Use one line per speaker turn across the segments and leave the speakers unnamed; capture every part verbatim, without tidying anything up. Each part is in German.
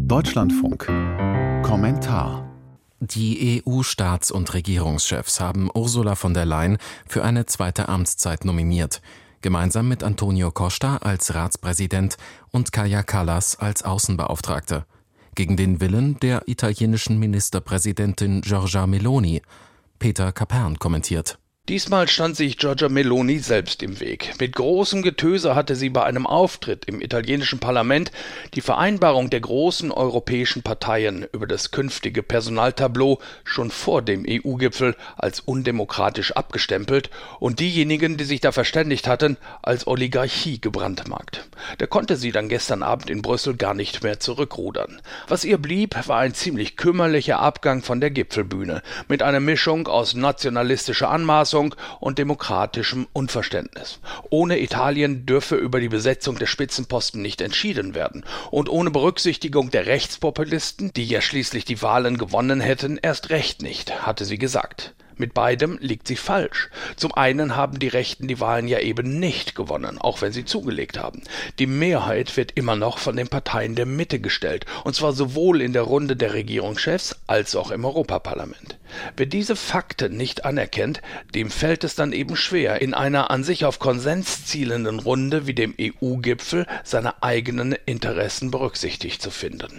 Deutschlandfunk. Kommentar.
Die E U-Staats- und Regierungschefs haben Ursula von der Leyen für eine zweite Amtszeit nominiert, gemeinsam mit Antonio Costa als Ratspräsident und Kaja Kallas als Außenbeauftragte. Gegen den Willen der italienischen Ministerpräsidentin Giorgia Meloni. Peter Kapern kommentiert.
Diesmal stand sich Giorgia Meloni selbst im Weg. Mit großem Getöse hatte sie bei einem Auftritt im italienischen Parlament die Vereinbarung der großen europäischen Parteien über das künftige Personaltableau schon vor dem E U-Gipfel als undemokratisch abgestempelt und diejenigen, die sich da verständigt hatten, als Oligarchie gebrandmarkt. Da konnte sie dann gestern Abend in Brüssel gar nicht mehr zurückrudern. Was ihr blieb, war ein ziemlich kümmerlicher Abgang von der Gipfelbühne mit einer Mischung aus nationalistischer Anmaßung und demokratischem Unverständnis. Ohne Italien dürfe über die Besetzung der Spitzenposten nicht entschieden werden und ohne Berücksichtigung der Rechtspopulisten, die ja schließlich die Wahlen gewonnen hätten, erst recht nicht, hatte sie gesagt. Mit beidem liegt sie falsch. Zum einen haben die Rechten die Wahlen ja eben nicht gewonnen, auch wenn sie zugelegt haben. Die Mehrheit wird immer noch von den Parteien der Mitte gestellt, und zwar sowohl in der Runde der Regierungschefs als auch im Europaparlament. Wer diese Fakten nicht anerkennt, dem fällt es dann eben schwer, in einer an sich auf Konsens zielenden Runde wie dem E U-Gipfel seine eigenen Interessen berücksichtigt zu finden.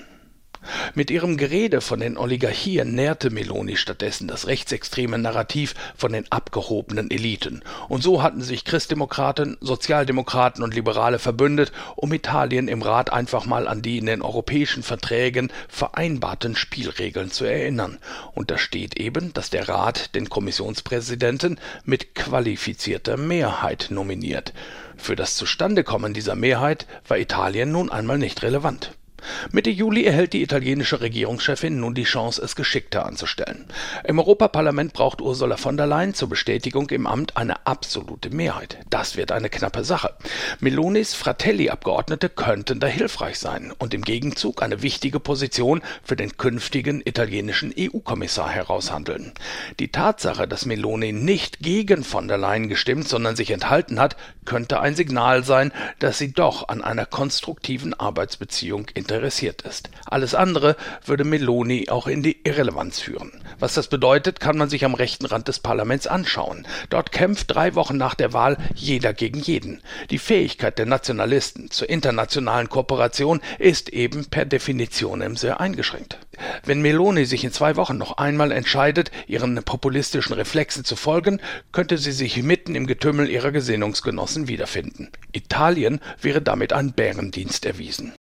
Mit ihrem Gerede von den Oligarchien nährte Meloni stattdessen das rechtsextreme Narrativ von den abgehobenen Eliten. Und so hatten sich Christdemokraten, Sozialdemokraten und Liberale verbündet, um Italien im Rat einfach mal an die in den europäischen Verträgen vereinbarten Spielregeln zu erinnern. Und da steht eben, dass der Rat den Kommissionspräsidenten mit qualifizierter Mehrheit nominiert. Für das Zustandekommen dieser Mehrheit war Italien nun einmal nicht relevant. Mitte Juli erhält die italienische Regierungschefin nun die Chance, es geschickter anzustellen. Im Europaparlament braucht Ursula von der Leyen zur Bestätigung im Amt eine absolute Mehrheit. Das wird eine knappe Sache. Melonis Fratelli-Abgeordnete könnten da hilfreich sein und im Gegenzug eine wichtige Position für den künftigen italienischen E U-Kommissar heraushandeln. Die Tatsache, dass Meloni nicht gegen von der Leyen gestimmt, sondern sich enthalten hat, könnte ein Signal sein, dass sie doch an einer konstruktiven Arbeitsbeziehung interessiert interessiert ist. Alles andere würde Meloni auch in die Irrelevanz führen. Was das bedeutet, kann man sich am rechten Rand des Parlaments anschauen. Dort kämpft drei Wochen nach der Wahl jeder gegen jeden. Die Fähigkeit der Nationalisten zur internationalen Kooperation ist eben per Definition sehr eingeschränkt. Wenn Meloni sich in zwei Wochen noch einmal entscheidet, ihren populistischen Reflexen zu folgen, könnte sie sich mitten im Getümmel ihrer Gesinnungsgenossen wiederfinden. Italien wäre damit ein Bärendienst erwiesen.